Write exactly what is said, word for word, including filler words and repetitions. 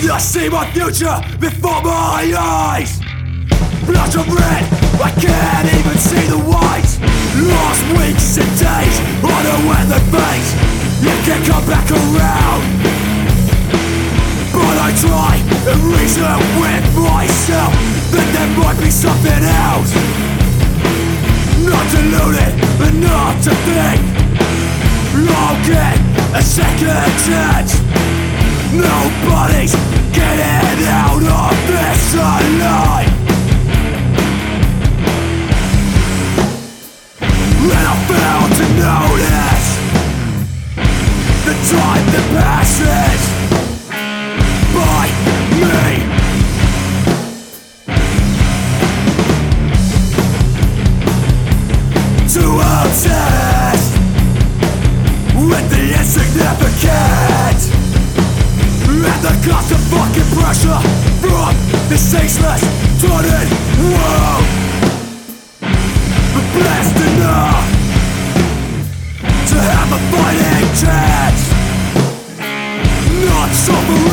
I see my future before my eyes. Blood of red, I can't even see the white. Lost weeks and days on a weathered face. You can come back around, but I try and reason with myself that there might be something else. Not deluded, but not to think I'll get a second chance. Nobody's getting out of this alive. And I failed to notice the time that passes by me. Too obsessed with the insignificant and the constant fucking pressure from this tasteless, turning world. Blessed enough to have a fighting chance, not so